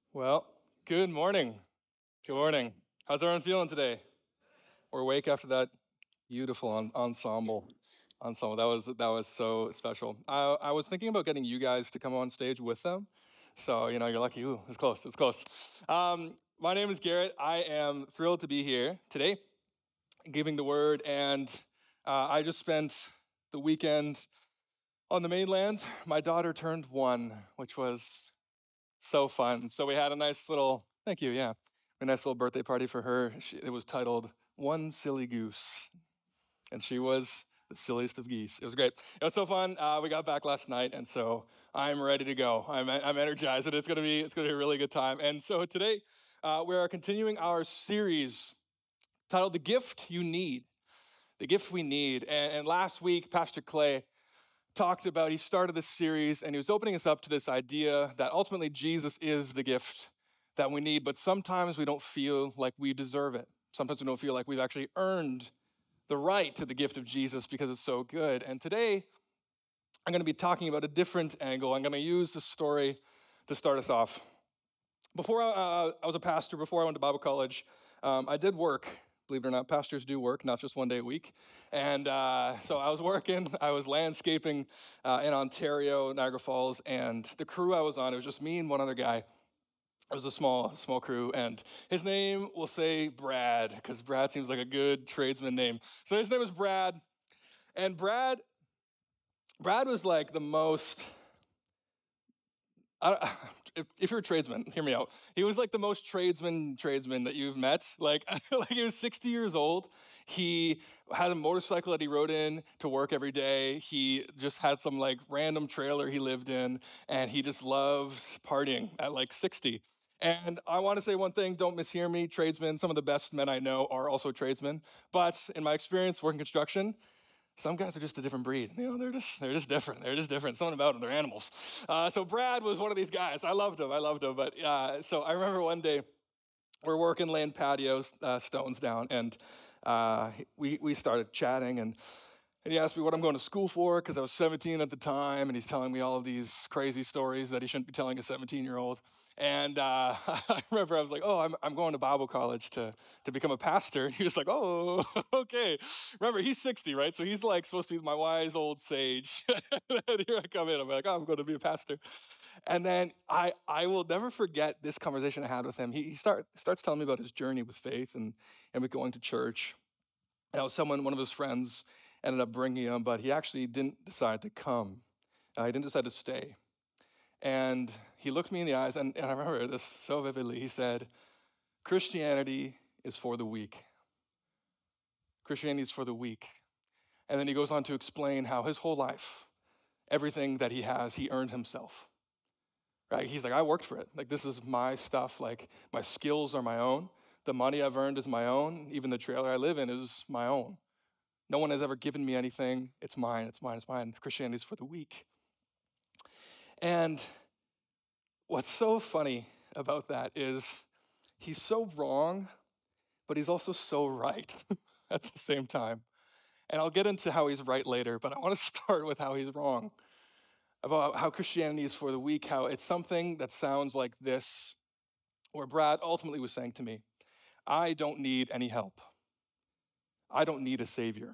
Well, good morning. Good morning. How's everyone feeling today? We're awake after that beautiful ensemble. That was so special. I was thinking about getting you guys to come on stage with them. So you're lucky. Ooh, it's close. It's close. My name is Garrett. I am thrilled to be here today, giving the word, and I just spent the weekend on the mainland. My daughter turned 1, which was so fun. So we had a nice little, thank you, yeah, a nice little birthday party for her. It was titled One Silly Goose, and she was the silliest of geese. It was great. It was so fun. We got back last night, and so I'm ready to go. I'm energized, and it's gonna be a really good time. And so today we are continuing our series titled "The Gift You Need." The gift we need. And last week, Pastor Clay talked about, he started this series and he was opening us up to this idea that ultimately Jesus is the gift that we need, but sometimes we don't feel like we deserve it. Sometimes we don't feel like we've actually earned the right to the gift of Jesus because it's so good. And today, I'm going to be talking about a different angle. I'm going to use the story to start us off. Before I was a pastor, before I went to Bible college, I did work. Believe it or not, pastors do work, not just one day a week. And so I was working, I was landscaping in Ontario, Niagara Falls, and the crew I was on, it was just me and one other guy. It was a small crew, and his name, we'll say Brad, because Brad seems like a good tradesman name. So his name is Brad, and Brad was like the most, if you're a tradesman, hear me out. He was like the most tradesman that you've met. Like he was 60 years old. He had a motorcycle that he rode in to work every day. He just had some like random trailer he lived in, and he just loved partying at like 60. And I want to say one thing, don't mishear me, tradesmen, some of the best men I know are also tradesmen. But in my experience working construction, some guys are just a different breed. They're just different. They're just different. Something about them. They're animals. So Brad was one of these guys. I loved him. But so I remember one day we're working laying patios, stones down, and we started chatting, and he asked me what I'm going to school for because I was 17 at the time, and he's telling me all of these crazy stories that he shouldn't be telling a 17-year-old. And I remember I was like, "Oh, I'm going to Bible college to become a pastor." And he was like, "Oh, okay." Remember, he's 60, right? So he's like supposed to be my wise old sage. And here I come in. I'm like, "Oh, I'm going to be a pastor." And then I will never forget this conversation I had with him. He starts telling me about his journey with faith and with going to church. And one of his friends ended up bringing him, but he actually didn't decide to come. He didn't decide to stay. And he looked me in the eyes, and I remember this so vividly. He said, "Christianity is for the weak. Christianity is for the weak." And then he goes on to explain how his whole life, everything that he has, he earned himself. Right? He's like, "I worked for it. Like, this is my stuff. Like, my skills are my own. The money I've earned is my own. Even the trailer I live in is my own. No one has ever given me anything. It's mine, it's mine, it's mine. Christianity is for the weak." And what's so funny about that is he's so wrong, but he's also so right at the same time. And I'll get into how he's right later, but I want to start with how he's wrong. About how Christianity is for the weak, how it's something that sounds like this, where Brad ultimately was saying to me, "I don't need any help. I don't need a savior."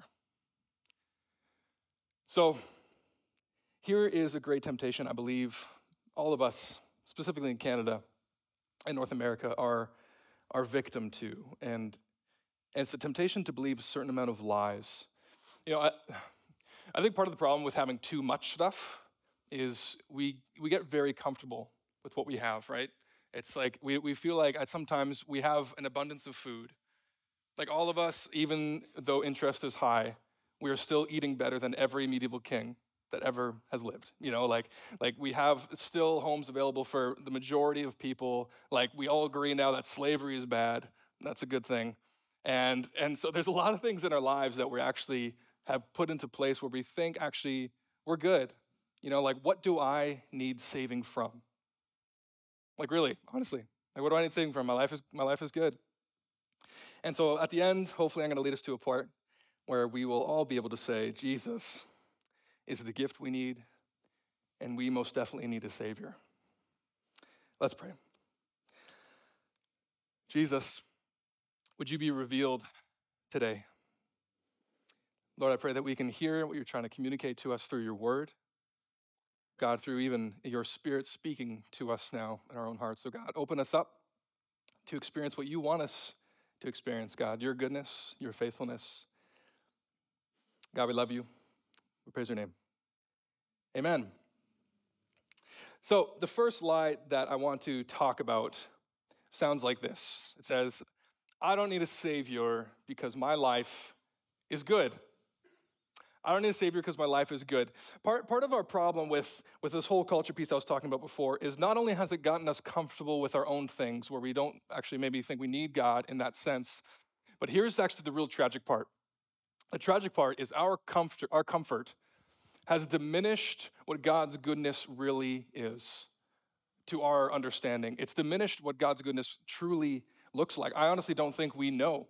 So here is a great temptation, I believe all of us, specifically in Canada and North America, are victim to. And it's a temptation to believe a certain amount of lies. You know, I think part of the problem with having too much stuff is we get very comfortable with what we have, right? It's like we feel like sometimes we have an abundance of food. Like all of us, even though interest is high, we are still eating better than every medieval king that ever has lived. Like we have still homes available for the majority of people. Like we all agree now that slavery is bad. That's a good thing. And so there's a lot of things in our lives that we actually have put into place where we think actually we're good. Like what do I need saving from? Like really, honestly. Like what do I need saving from? My life is good. And so at the end, hopefully I'm going to lead us to a part where we will all be able to say, Jesus is the gift we need, and we most definitely need a Savior. Let's pray. Jesus, would you be revealed today? Lord, I pray that we can hear what you're trying to communicate to us through your word. God, through even your spirit speaking to us now in our own hearts. So God, open us up to experience what you want us to experience, God, your goodness, your faithfulness. God, we love you. We praise your name. Amen. So the first lie that I want to talk about sounds like this. It says, I don't need a savior because my life is good. I don't need a savior because my life is good. Part of our problem with this whole culture piece I was talking about before is not only has it gotten us comfortable with our own things where we don't actually maybe think we need God in that sense, but here's actually the real tragic part. The tragic part is our comfort has diminished what God's goodness really is to our understanding. It's diminished what God's goodness truly looks like. I honestly don't think we know.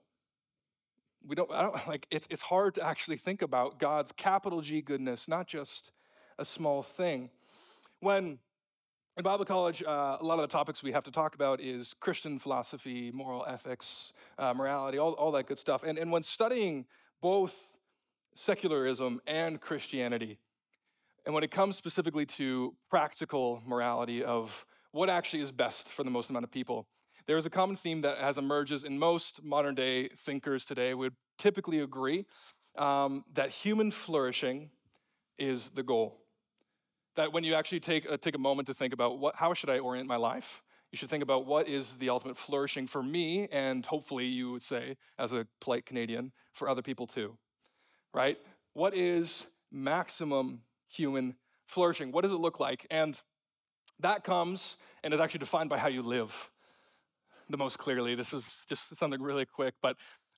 It's hard to actually think about God's capital G goodness, not just a small thing. When in Bible college, a lot of the topics we have to talk about is Christian philosophy, moral ethics, morality, all that good stuff. And when studying both secularism and Christianity, and when it comes specifically to practical morality of what actually is best for the most amount of people, there is a common theme that has emerges in most modern day thinkers today would typically agree that human flourishing is the goal. That when you actually take a moment to think about how should I orient my life, you should think about what is the ultimate flourishing for me, and hopefully you would say, as a polite Canadian, for other people too, right? What is maximum human flourishing? What does it look like? And that comes and is actually defined by how you live the most clearly. This is just something really quick, but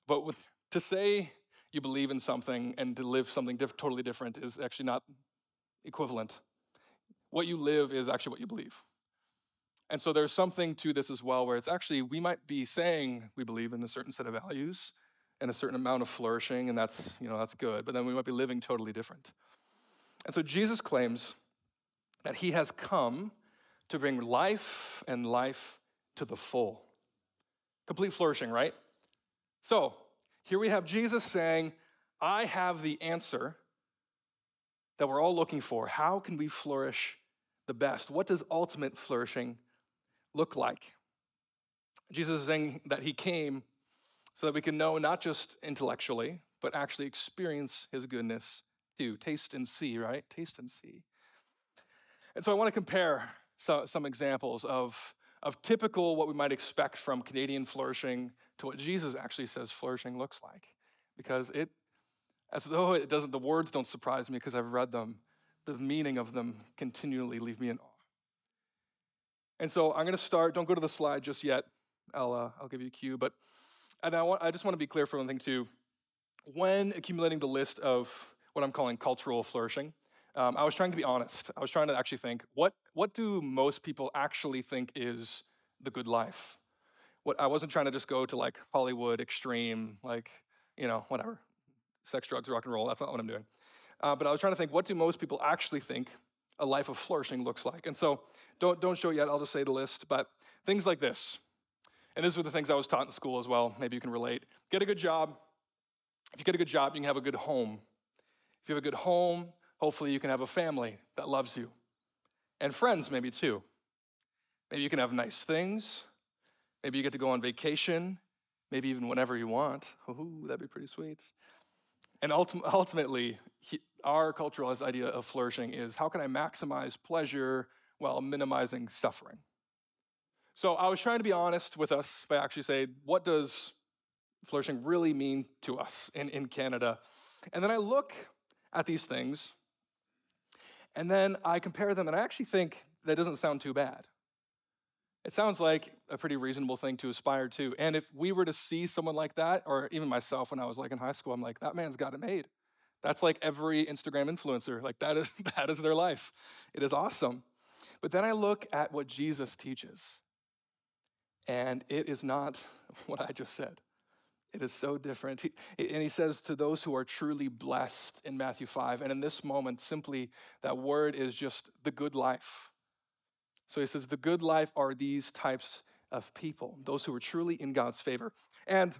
to say you believe in something and to live something totally different is actually not equivalent. What you live is actually what you believe. And so there's something to this as well, where it's actually, we might be saying we believe in a certain set of values and a certain amount of flourishing, and that's good, but then we might be living totally different. And so Jesus claims that he has come to bring life and life to the full. Complete flourishing, right? So here we have Jesus saying, I have the answer that we're all looking for. How can we flourish the best? What does ultimate flourishing look like? Jesus is saying that he came so that we can know not just intellectually, but actually experience his goodness too. Taste and see, right? Taste and see. And so I want to compare some examples of typical what we might expect from Canadian flourishing to what Jesus actually says flourishing looks like. Because the words don't surprise me because I've read them, the meaning of them continually leave me in awe. And so I'm going to start, don't go to the slide just yet, I'll give you a cue, but I just want to be clear for one thing too. When accumulating the list of what I'm calling cultural flourishing, I was trying to be honest. I was trying to actually think, what do most people actually think is the good life? I wasn't trying to just go to like Hollywood extreme, whatever, sex, drugs, rock and roll. That's not what I'm doing. But I was trying to think, what do most people actually think a life of flourishing looks like? And so don't show it yet. I'll just say the list. But things like this. And these are the things I was taught in school as well. Maybe you can relate. Get a good job. If you get a good job, you can have a good home. If you have a good home, hopefully you can have a family that loves you. And friends maybe too. Maybe you can have nice things. Maybe you get to go on vacation. Maybe even whenever you want. Ooh, that'd be pretty sweet. And ultimately, our cultural idea of flourishing is, how can I maximize pleasure while minimizing suffering? So I was trying to be honest with us by actually saying, what does flourishing really mean to us in Canada? And then I look at these things, and then I compare them, and I actually think that doesn't sound too bad. It sounds like a pretty reasonable thing to aspire to. And if we were to see someone like that, or even myself when I was like in high school, I'm like, that man's got it made. That's like every Instagram influencer. Like that is their life. It is awesome. But then I look at what Jesus teaches, and it is not what I just said. It is so different. And he says to those who are truly blessed in Matthew 5, and in this moment, simply that word is just the good life. So he says, the good life are these types of people, those who are truly in God's favor. And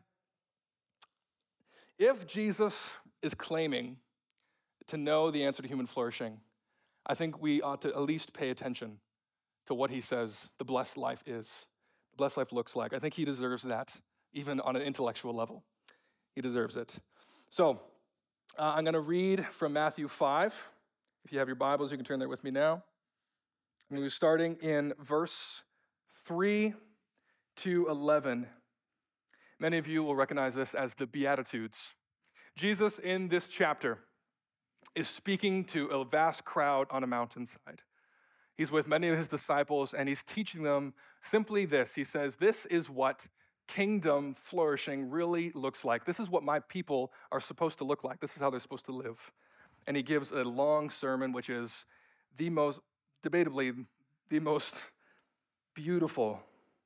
if Jesus is claiming to know the answer to human flourishing, I think we ought to at least pay attention to what he says the blessed life is, the blessed life looks like. I think he deserves that, even on an intellectual level. He deserves it. So I'm going to read from Matthew 5. If you have your Bibles, you can turn there with me now. I'm going to be starting in verse 3 to 11. Many of you will recognize this as the Beatitudes. Jesus, in this chapter, is speaking to a vast crowd on a mountainside. He's with many of his disciples, and he's teaching them simply this. He says, this is what kingdom flourishing really looks like. This is what my people are supposed to look like. This is how they're supposed to live. And he gives a long sermon, which is debatably, the most beautiful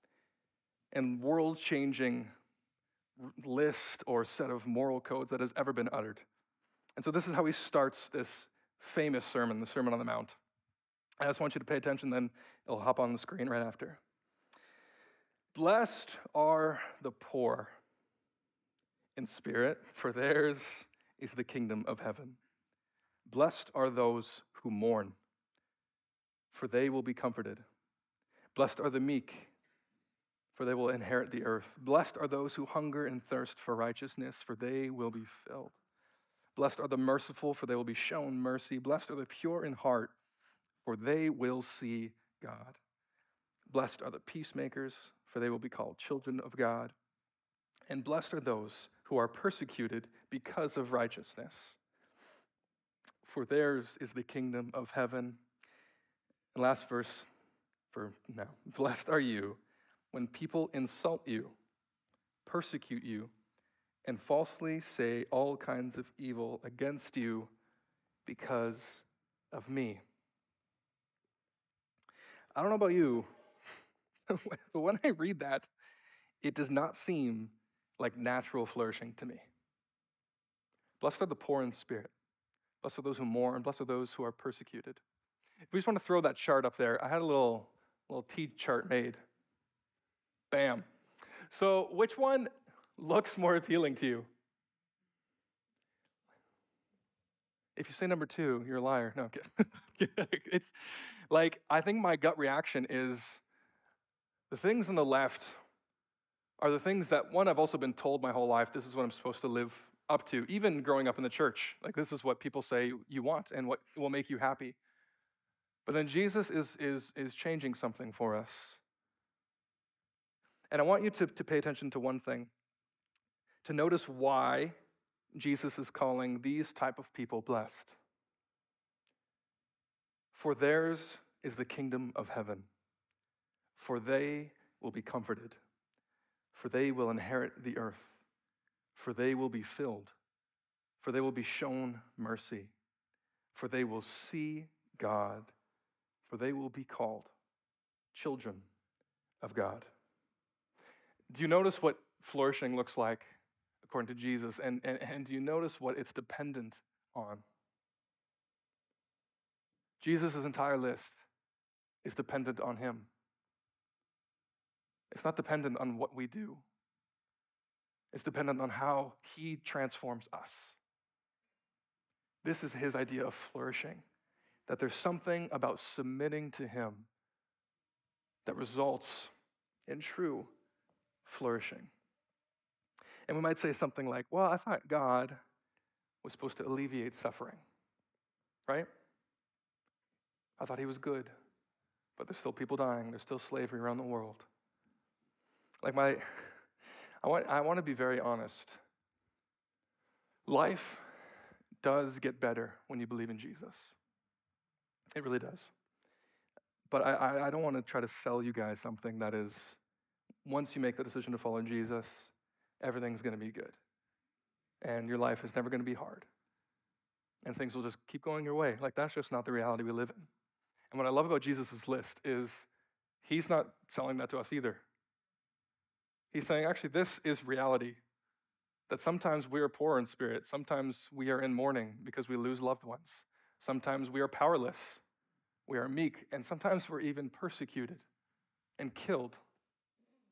and world-changing list or set of moral codes that has ever been uttered. And so this is how he starts this famous sermon, the Sermon on the Mount. I just want you to pay attention, then it'll hop on the screen right after. Blessed are the poor in spirit, for theirs is the kingdom of heaven. Blessed are those who mourn, for they will be comforted. Blessed are the meek, for they will inherit the earth. Blessed are those who hunger and thirst for righteousness, for they will be filled. Blessed are the merciful, for they will be shown mercy. Blessed are the pure in heart, for they will see God. Blessed are the peacemakers, for they will be called children of God. And blessed are those who are persecuted because of righteousness, for theirs is the kingdom of heaven. And last verse for now. Blessed are you when people insult you, persecute you, and falsely say all kinds of evil against you because of me. I don't know about you, but when I read that, it does not seem like natural flourishing to me. Blessed are the poor in spirit. Blessed are those who mourn. Blessed are those who are persecuted. If we just want to throw that chart up there, I had a little T chart made. Bam. So which one looks more appealing to you? If you say number 2, you're a liar. No, I'm kidding. It's like, I think my gut reaction is the things on the left are the things that, one, I've also been told my whole life, this is what I'm supposed to live up to, even growing up in the church. Like, this is what people say you want and what will make you happy. But then Jesus is changing something for us. And I want you to pay attention to one thing, to notice why Jesus is calling these type of people blessed. For theirs is the kingdom of heaven, for they will be comforted, for they will inherit the earth, for they will be filled, for they will be shown mercy, for they will see God, for they will be called children of God. Do you notice what flourishing looks like according to Jesus? And do you notice what it's dependent on? Jesus' entire list is dependent on him. It's not dependent on what we do. It's dependent on how he transforms us. This is his idea of flourishing, that there's something about submitting to him that results in true flourishing. And we might say something like, well, I thought God was supposed to alleviate suffering, right? I thought he was good, but there's still people dying. There's still slavery around the world. Like I want to be very honest. Life does get better when you believe in Jesus. It really does. But I don't want to try to sell you guys something that is, once you make the decision to follow Jesus, everything's going to be good. And your life is never going to be hard. And things will just keep going your way. Like, that's just not the reality we live in. And what I love about Jesus' list is he's not selling that to us either. He's saying, actually, this is reality. That sometimes we are poor in spirit. Sometimes we are in mourning because we lose loved ones. Sometimes we are powerless. We are meek. And sometimes we're even persecuted and killed.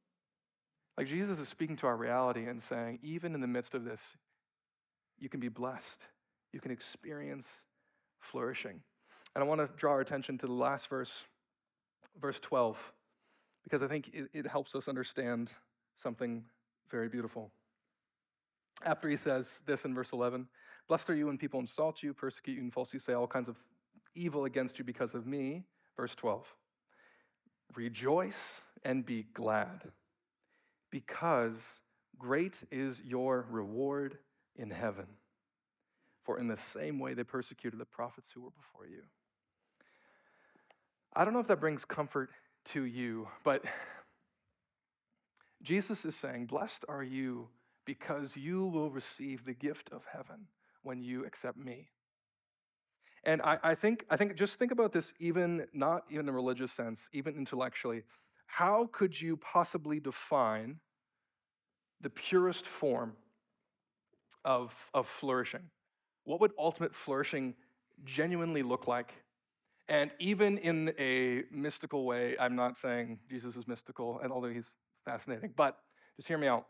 Like Jesus is speaking to our reality and saying, even in the midst of this, you can be blessed. You can experience flourishing. And I want to draw our attention to the last verse, verse 12, because I think it helps us understand something very beautiful. After he says this in verse 11, blessed are you when people insult you, persecute you, and falsely say all kinds of evil against you because of me. Verse 12, rejoice and be glad, because great is your reward in heaven. For in the same way they persecuted the prophets who were before you. I don't know if that brings comfort to you, but Jesus is saying, blessed are you because you will receive the gift of heaven when you accept me. And I think just think about this, even not even in a religious sense, even intellectually. How could you possibly define the purest form of flourishing? What would ultimate flourishing genuinely look like? And even in a mystical way, I'm not saying Jesus is mystical, and although he's fascinating, but just hear me out.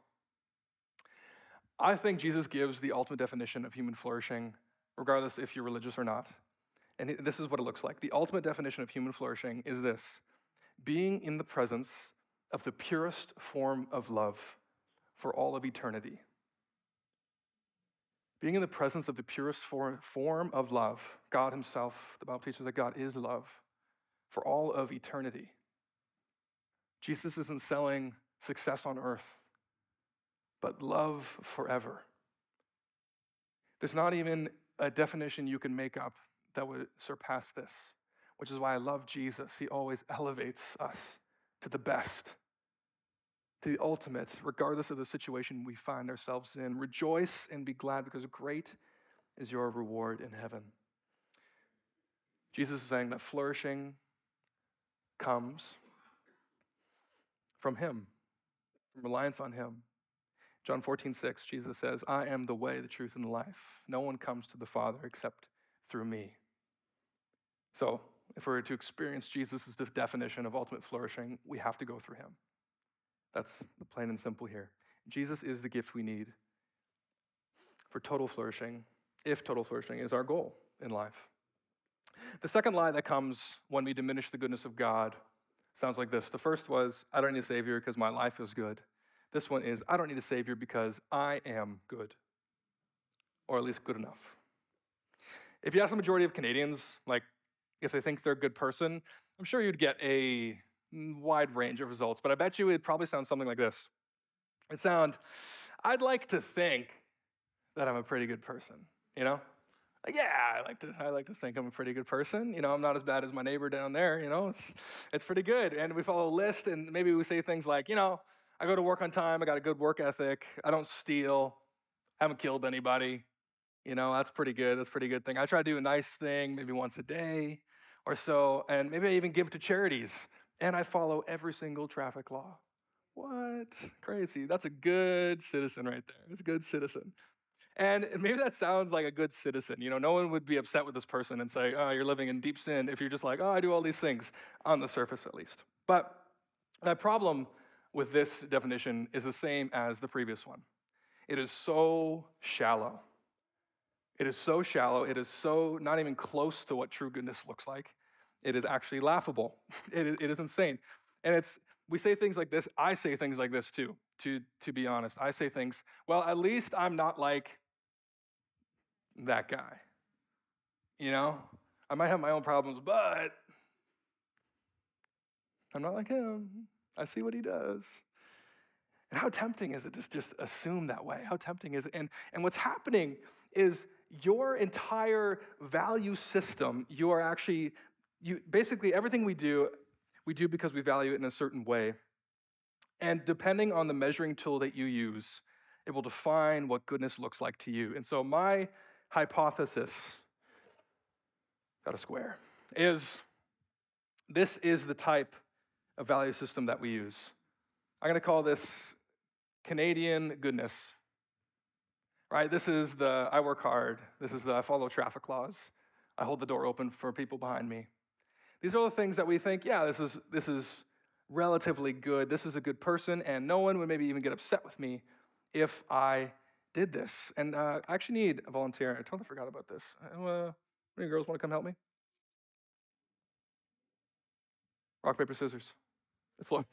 I think Jesus gives the ultimate definition of human flourishing, regardless if you're religious or not. And this is what it looks like. The ultimate definition of human flourishing is this: being in the presence of the purest form of love for all of eternity. Being in the presence of the purest form of love, God himself. The Bible teaches that God is love for all of eternity. Jesus isn't selling success on earth, but love forever. There's not even a definition you can make up that would surpass this, which is why I love Jesus. He always elevates us to the best, to the ultimate, regardless of the situation we find ourselves in. Rejoice and be glad, because great is your reward in heaven. Jesus is saying that flourishing comes from him, from reliance on him. John 14:6, Jesus says, I am the way, the truth, and the life. No one comes to the Father except through me. So if we're to experience Jesus' definition of ultimate flourishing, we have to go through him. That's the plain and simple here. Jesus is the gift we need for total flourishing, if total flourishing is our goal in life. The second lie that comes when we diminish the goodness of God sounds like this. The first was, I don't need a Savior because my life is good. This one is, I don't need a Savior because I am good, or at least good enough. If you ask the majority of Canadians, like, if they think they're a good person, I'm sure you'd get a wide range of results, but I bet you it'd probably sound something like this. It'd sound, I'd like to think that I'm a pretty good person, you know? Like, yeah, I like to think I'm a pretty good person. You know, I'm not as bad as my neighbor down there, you know? It's pretty good. And we follow a list, and maybe we say things like, you know, I go to work on time, I got a good work ethic, I don't steal, haven't killed anybody. You know, that's pretty good. That's a pretty good thing. I try to do a nice thing maybe once a day or so, and maybe I even give to charities, and I follow every single traffic law. What? Crazy. That's a good citizen right there. That's a good citizen. And maybe that sounds like a good citizen. You know, no one would be upset with this person and say, oh, you're living in deep sin if you're just like, oh, I do all these things, on the surface at least. But my problem with this definition is the same as the previous one. It is so shallow. It is so shallow. It is so not even close to what true goodness looks like. It is actually laughable. It is insane. And we say things like this. I say things like this too, to be honest. I say things, well, at least I'm not like that guy. You know? I might have my own problems, but I'm not like him. I see what he does. And how tempting is it to just assume that way? How tempting is it? And what's happening is your entire value system, basically everything we do because we value it in a certain way. And depending on the measuring tool that you use, it will define what goodness looks like to you. And so my hypothesis, got a square, is this is the type of value system that we use. I'm going to call this Canadian goodness. Right? This is the I work hard. This is the I follow traffic laws. I hold the door open for people behind me. These are all the things that we think, yeah, this is relatively good. This is a good person, and no one would maybe even get upset with me if I did this. And I actually need a volunteer. I totally forgot about this. Any girls want to come help me? Rock, paper, scissors. It's low.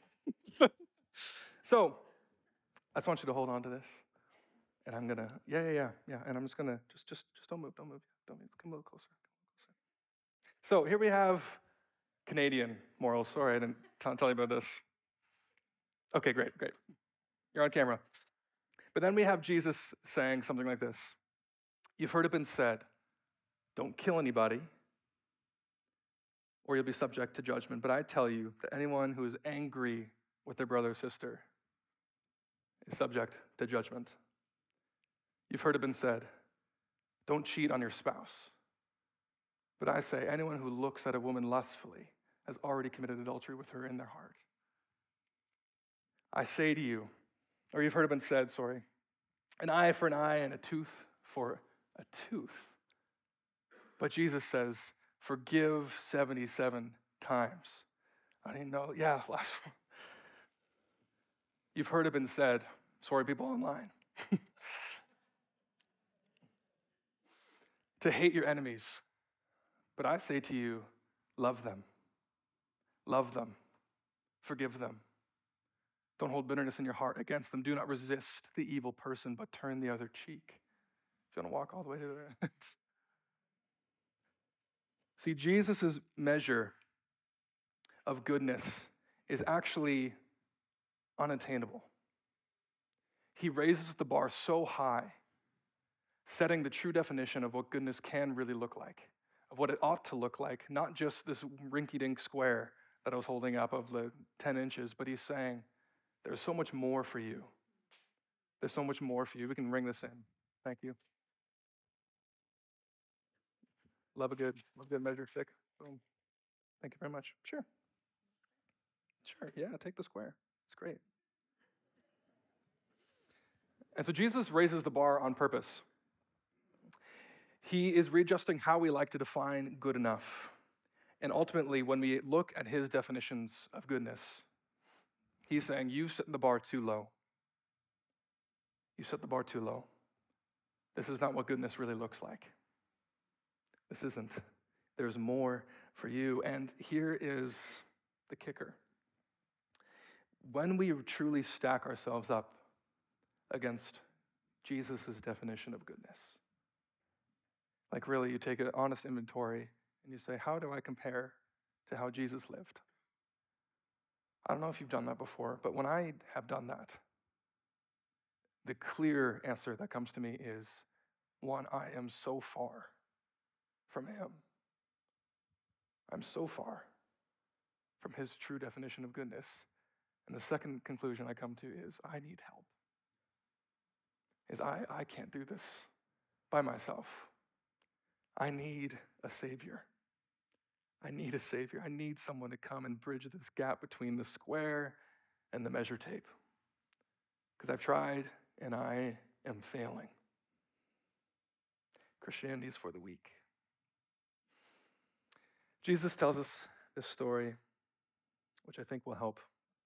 So I just want you to hold on to this. And I'm gonna, yeah. And I'm just gonna, just don't move. Come a little closer. So here we have Canadian morals. Sorry, I didn't tell you about this. Okay, great. You're on camera. But then we have Jesus saying something like this. You've heard it been said, don't kill anybody, or you'll be subject to judgment. But I tell you that anyone who is angry with their brother or sister is subject to judgment. You've heard it been said, don't cheat on your spouse. But I say, anyone who looks at a woman lustfully has already committed adultery with her in their heart. I say to you, or you've heard it been said, an eye for an eye and a tooth for a tooth. But Jesus says, forgive 77 times. I didn't know, last one. You've heard it been said, people online, to hate your enemies. But I say to you, love them, forgive them. Don't hold bitterness in your heart against them. Do not resist the evil person, but turn the other cheek. If you want to walk all the way to the end. See, Jesus' measure of goodness is actually unattainable. He raises the bar so high, setting the true definition of what goodness can really look like, of what it ought to look like, not just this rinky-dink square that I was holding up of the 10 inches, but he's saying, there's so much more for you. There's so much more for you. We can ring this in. Thank you. Love a good measure, stick. Boom. Thank you very much. Sure, yeah, take the square. It's great. And so Jesus raises the bar on purpose. He is readjusting how we like to define good enough. And ultimately, when we look at his definitions of goodness, he's saying, you've set the bar too low. You set the bar too low. This is not what goodness really looks like. This isn't. There's more for you. And here is the kicker. When we truly stack ourselves up against Jesus' definition of goodness, like really you take an honest inventory and you say, how do I compare to how Jesus lived? I don't know if you've done that before, but when I have done that, the clear answer that comes to me is, one, I am so far from him. I'm so far from his true definition of goodness. And the second conclusion I come to is, I need help. I can't do this by myself. I need a Savior. I need a Savior. I need someone to come and bridge this gap between the square and the measure tape. Because I've tried and I am failing. Christianity is for the weak. Jesus tells us this story, which I think will help.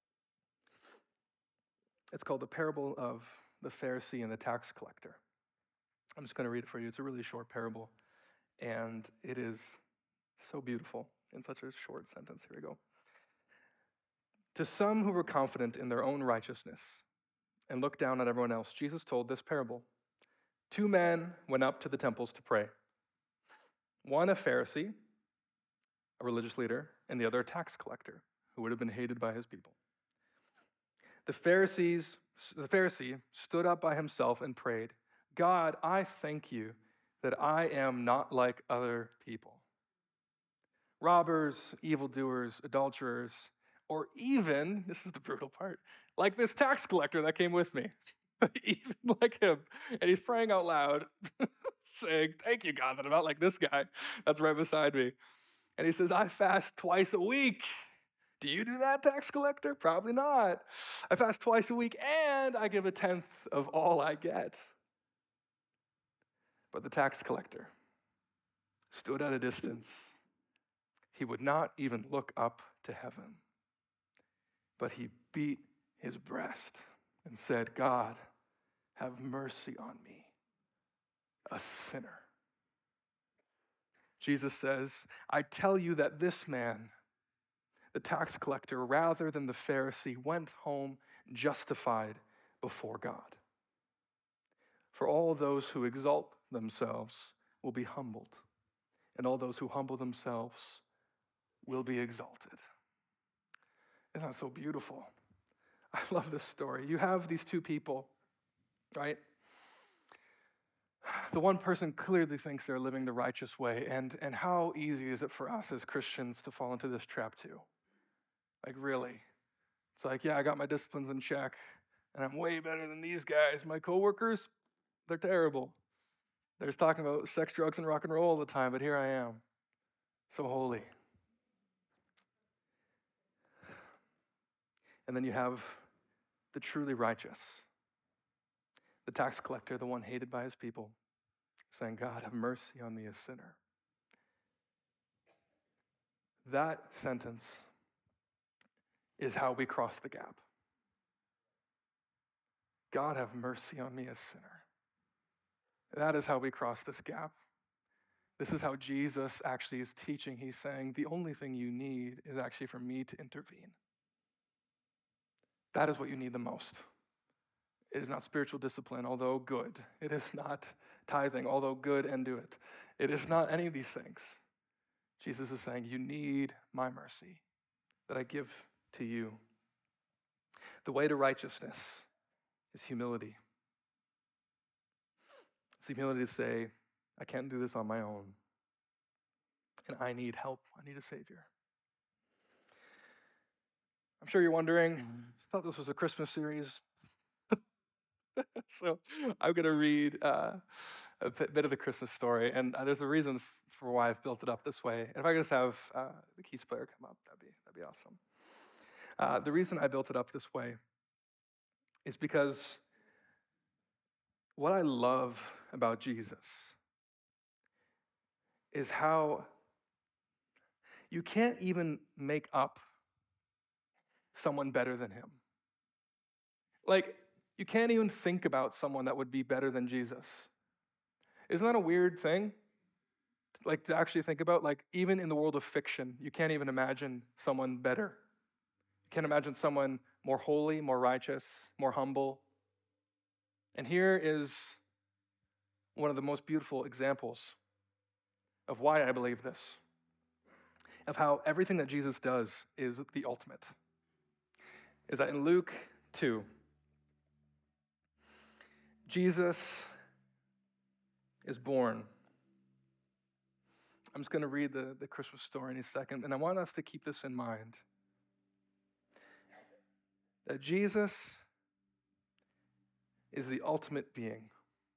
It's called the parable of the Pharisee and the tax collector. I'm just going to read it for you. It's a really short parable, and it is so beautiful in such a short sentence. Here we go. To some who were confident in their own righteousness and looked down at everyone else, Jesus told this parable. 2 men went up to the temples to pray. One a Pharisee, a religious leader, and the other a tax collector, who would have been hated by his people. The Pharisee stood up by himself and prayed, God, I thank you that I am not like other people. Robbers, evildoers, adulterers, or even, this is the brutal part, like this tax collector that came with me. Even like him. And he's praying out loud, saying, thank you, God, that I'm not like this guy that's right beside me. And he says, I fast twice a week. Do you do that, tax collector? Probably not. I fast twice a week and I give 1/10 of all I get. But the tax collector stood at a distance. He would not even look up to heaven. but he beat his breast and said, God, have mercy on me, a sinner. Jesus says, I tell you that this man, the tax collector, rather than the Pharisee, went home justified before God. For all those who exalt themselves will be humbled, and all those who humble themselves will be exalted. Isn't that so beautiful? I love this story. You have these two people, right? The one person clearly thinks they're living the righteous way, and how easy is it for us as Christians to fall into this trap too? Like, really? It's like, yeah, I got my disciplines in check, and I'm way better than these guys. My coworkers, they're terrible. They're just talking about sex, drugs, and rock and roll all the time, but here I am, so holy. And then you have the truly righteous, the tax collector, the one hated by his people, saying, God, have mercy on me, a sinner. That sentence is how we cross the gap. God, have mercy on me, a sinner. That is how we cross this gap. This is how Jesus actually is teaching. He's saying, the only thing you need is actually for me to intervene. That is what you need the most. It is not spiritual discipline, although good. It is not tithing, although good, and do it. It is not any of these things. Jesus is saying, you need my mercy that I give to you. The way to righteousness is humility. It's humility to say, I can't do this on my own, and I need help. I need a Savior. I'm sure you're wondering, I thought this was a Christmas series. So I'm going to read a bit of the Christmas story, and there's a reason for why I've built it up this way. And if I could just have the keys player come up, that'd be awesome. The reason I built it up this way is because what I love about Jesus is how you can't even make up someone better than him. Like, you can't even think about someone that would be better than Jesus. Isn't that a weird thing? Like, to actually think about, like, even in the world of fiction, you can't even imagine someone better. You can't imagine someone more holy, more righteous, more humble. And here is one of the most beautiful examples of why I believe this, of how everything that Jesus does is the ultimate. Is that in Luke 2, Jesus is born. I'm just going to read the Christmas story in a second, and I want us to keep this in mind. That Jesus is the ultimate being.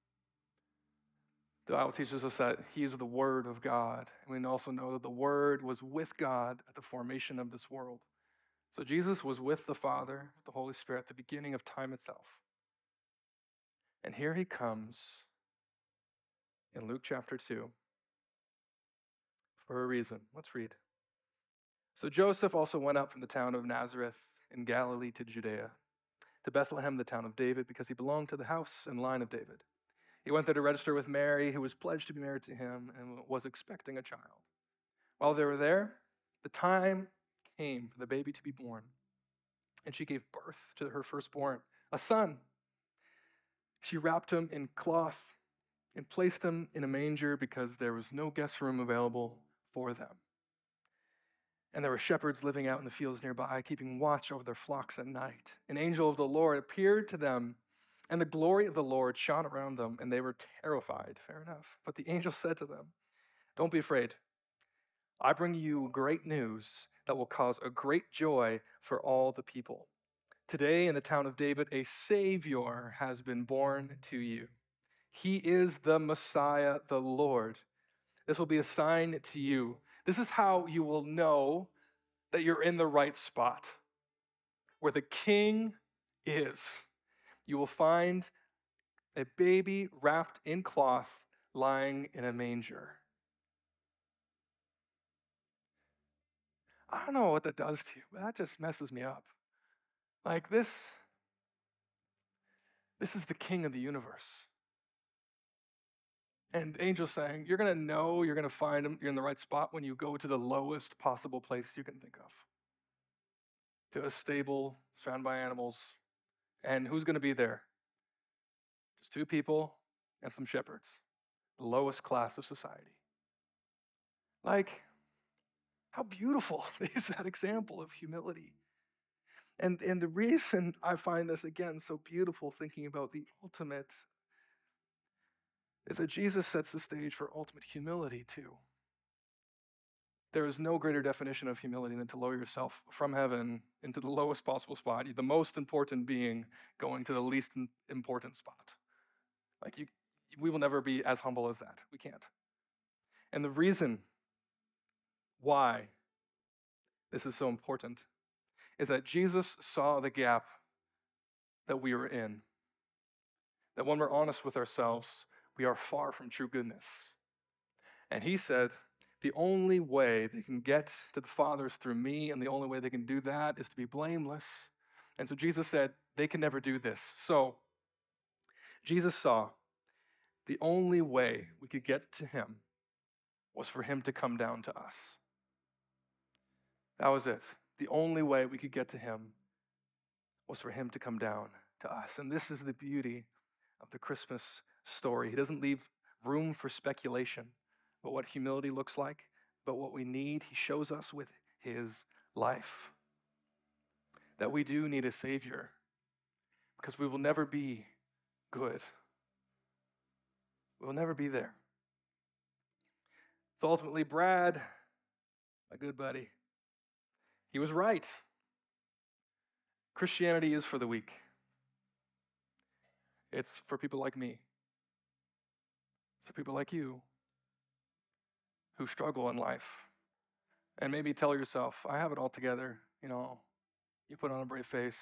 The Bible teaches us that he is the Word of God, and we also know that the Word was with God at the formation of this world. So Jesus was with the Father, the Holy Spirit, at the beginning of time itself. And here he comes in Luke chapter 2 for a reason. Let's read. So Joseph also went up from the town of Nazareth in Galilee to Judea, to Bethlehem, the town of David, because he belonged to the house and line of David. He went there to register with Mary, who was pledged to be married to him and was expecting a child. While they were there, the time came for the baby to be born, and she gave birth to her firstborn, a son. She wrapped him in cloth and placed him in a manger because there was no guest room available for them. And there were shepherds living out in the fields nearby, keeping watch over their flocks at night. An angel of the Lord appeared to them, and the glory of the Lord shone around them, and they were terrified. Fair enough. But the angel said to them, don't be afraid. I bring you great news that will cause a great joy for all the people. Today in the town of David, a Savior has been born to you. He is the Messiah, the Lord. This will be a sign to you. This is how you will know that you're in the right spot, where the King is. You will find a baby wrapped in cloth lying in a manger. I don't know what that does to you, but that just messes me up. Like this is the king of the universe. And the angel's saying, you're going to know, you're going to find him, you're in the right spot when you go to the lowest possible place you can think of. To a stable surrounded by animals. And who's going to be there? Just two people and some shepherds. The lowest class of society. Like, how beautiful is that example of humility? And the reason I find this, again, so beautiful, thinking about the ultimate, is that Jesus sets the stage for ultimate humility, too. There is no greater definition of humility than to lower yourself from heaven into the lowest possible spot, the most important being going to the least important spot. Like, we will never be as humble as that. We can't. And the reason why this is so important is that Jesus saw the gap that we were in. That when we're honest with ourselves, we are far from true goodness. And he said, the only way they can get to the Father is through me, and the only way they can do that is to be blameless. And so Jesus said, they can never do this. So Jesus saw the only way we could get to him was for him to come down to us. That was it. The only way we could get to him was for him to come down to us. And this is the beauty of the Christmas story. He doesn't leave room for speculation about what humility looks like, but what we need, he shows us with his life. That we do need a Savior, because we will never be good. We will never be there. So ultimately, Brad, my good buddy, he was right. Christianity is for the weak. It's for people like me. It's for people like you who struggle in life. And maybe tell yourself, I have it all together. You put on a brave face.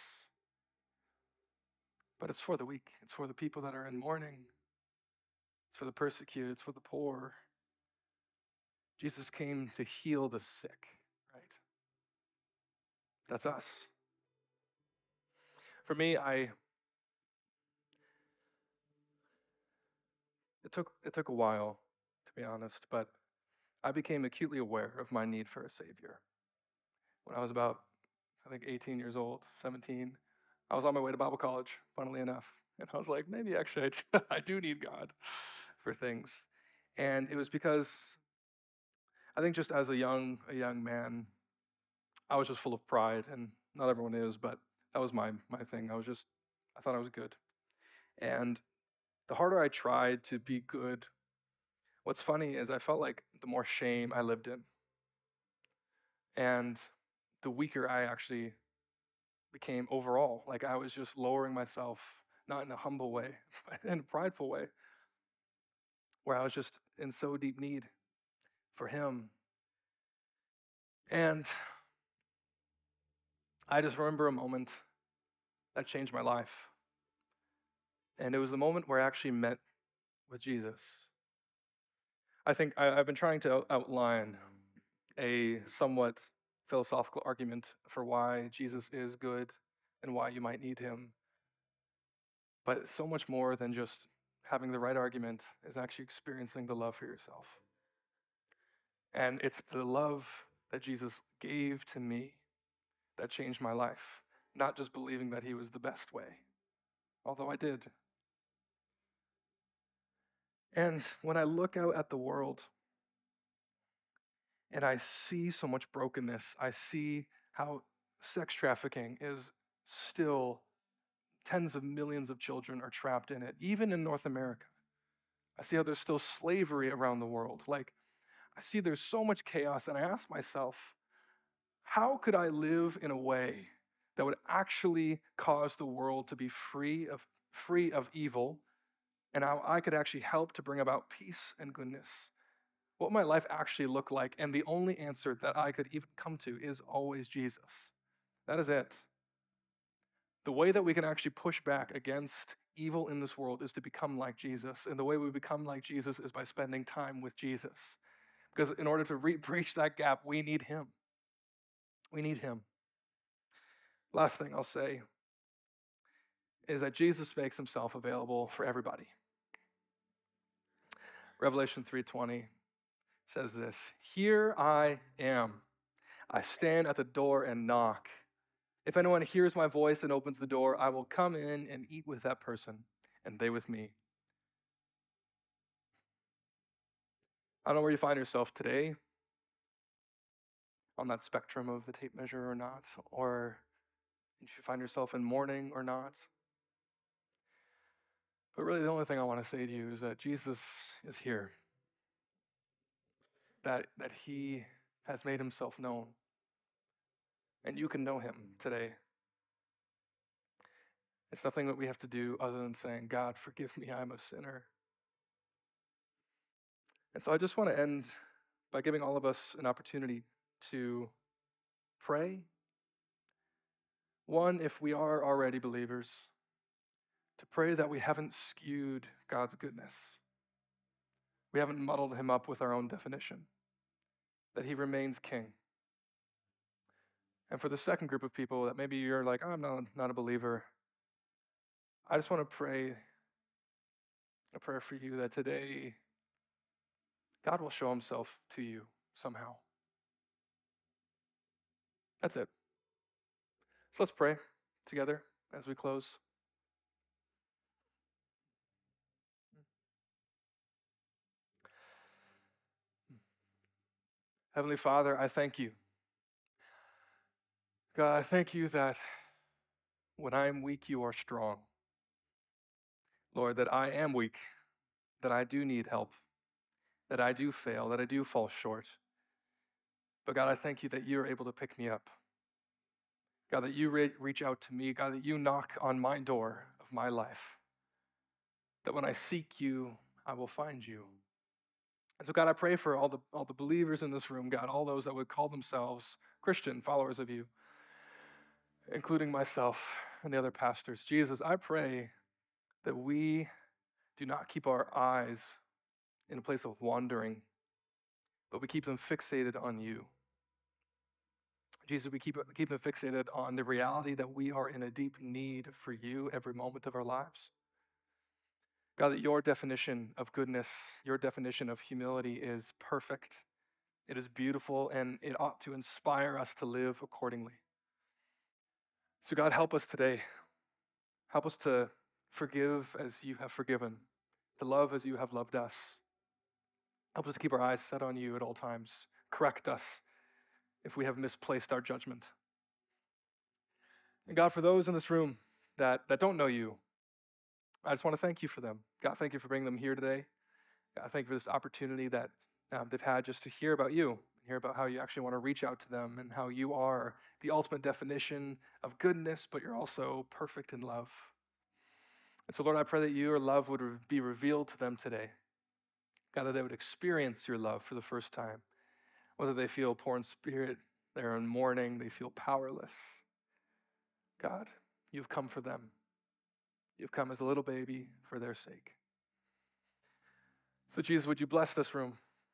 But it's for the weak. It's for the people that are in mourning. It's for the persecuted. It's for the poor. Jesus came to heal the sick, right? That's us. For me, it took a while, to be honest, but I became acutely aware of my need for a Savior. When I was about, 18 years old, 17, I was on my way to Bible college, funnily enough. And I was like, maybe actually I do need God for things. And it was because I think just as a young man, I was just full of pride, and not everyone is, but that was my thing. I thought I was good. And the harder I tried to be good, what's funny is I felt like the more shame I lived in. And the weaker I actually became overall. Like I was just lowering myself, not in a humble way, but in a prideful way, where I was just in so deep need for him. And I just remember a moment that changed my life. And it was the moment where I actually met with Jesus. I think I've been trying to outline a somewhat philosophical argument for why Jesus is good and why you might need him. But it's so much more than just having the right argument, is actually experiencing the love for yourself. And it's the love that Jesus gave to me that changed my life, not just believing that he was the best way, although I did. And when I look out at the world and I see so much brokenness, I see how sex trafficking is still, tens of millions of children are trapped in it, even in North America. I see how there's still slavery around the world. Like, I see there's so much chaos, and I ask myself, how could I live in a way that would actually cause the world to be free of evil, and how I could actually help to bring about peace and goodness? What my life actually look like? And the only answer that I could even come to is always Jesus. That is it. The way that we can actually push back against evil in this world is to become like Jesus. And the way we become like Jesus is by spending time with Jesus. Because in order to breach that gap, we need him. We need him. Last thing I'll say is that Jesus makes himself available for everybody. Revelation 3:20 says this, "Here I am. I stand at the door and knock. If anyone hears my voice and opens the door, I will come in and eat with that person, and they with me." I don't know where you find yourself today on that spectrum of the tape measure or not, or if you find yourself in mourning or not. But really, the only thing I want to say to you is that Jesus is here, that he has made himself known, and you can know him today. It's nothing that we have to do other than saying, "God, forgive me, I'm a sinner." And so I just want to end by giving all of us an opportunity to pray. One, if we are already believers, to pray that we haven't skewed God's goodness. We haven't muddled him up with our own definition, that he remains king. And for the second group of people that maybe you're like, "Oh, I'm not a believer," I just want to pray a prayer for you that today God will show himself to you somehow. That's it. So let's pray together as we close. Heavenly Father, I thank you. God, I thank you that when I am weak, you are strong. Lord, that I am weak, that I do need help, that I do fail, that I do fall short. But God, I thank you that you're able to pick me up. God, that you reach out to me. God, that you knock on my door of my life. That when I seek you, I will find you. And so, God, I pray for all the believers in this room, God, all those that would call themselves Christian followers of you, including myself and the other pastors. Jesus, I pray that we do not keep our eyes in a place of wandering, but we keep them fixated on you. Jesus, we keep them fixated on the reality that we are in a deep need for you every moment of our lives. God, that your definition of goodness, your definition of humility is perfect. It is beautiful, and it ought to inspire us to live accordingly. So God, help us today. Help us to forgive as you have forgiven, to love as you have loved us. Help us to keep our eyes set on you at all times. Correct us if we have misplaced our judgment. And God, for those in this room that don't know you, I just want to thank you for them. God, thank you for bringing them here today. God, thank you for this opportunity that they've had just to hear about you, hear about how you actually want to reach out to them and how you are the ultimate definition of goodness, but you're also perfect in love. And so, Lord, I pray that your love would be revealed to them today. God, that they would experience your love for the first time. Whether they feel poor in spirit, they're in mourning, they feel powerless. God, you've come for them. You've come as a little baby for their sake. So Jesus, would you bless this room?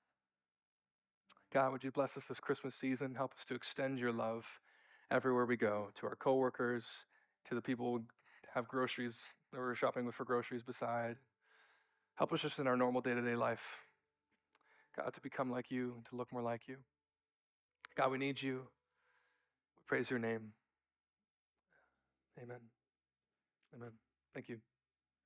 God, would you bless us this Christmas season? Help us to extend your love everywhere we go, to our coworkers, to the people who have groceries that we're shopping with for groceries beside. Help us just in our normal day-to-day life, God, to become like you and to look more like you. God, we need you. We praise your name. Amen. Amen. Thank you.